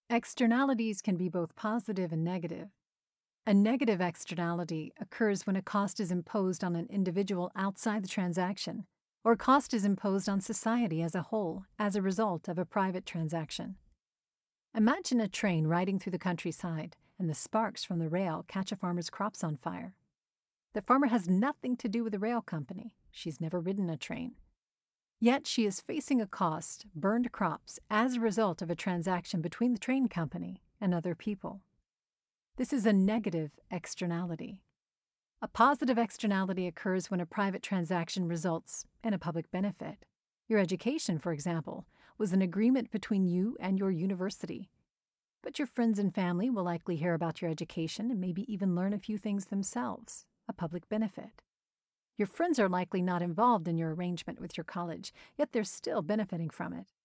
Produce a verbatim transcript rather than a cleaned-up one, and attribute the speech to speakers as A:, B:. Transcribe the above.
A: Externalities can be both positive and negative. A negative externality occurs when a cost is imposed on an individual outside the transaction, or cost is imposed on society as a whole as a result of a private transaction. Imagine a train riding through the countryside, and the sparks from the rail catch a farmer's crops on fire. The farmer has nothing to do with the rail company. She's never ridden a train. Yet she is facing a cost, burned crops, as a result of a transaction between the train company and other people. This is a negative externality. A positive externality occurs when a private transaction results in a public benefit. Your education, for example, was an agreement between you and your university. But your friends and family will likely hear about your education and maybe even learn a few things themselves, a public benefit. Your friends are likely not involved in your arrangement with your college, yet they're still benefiting from it.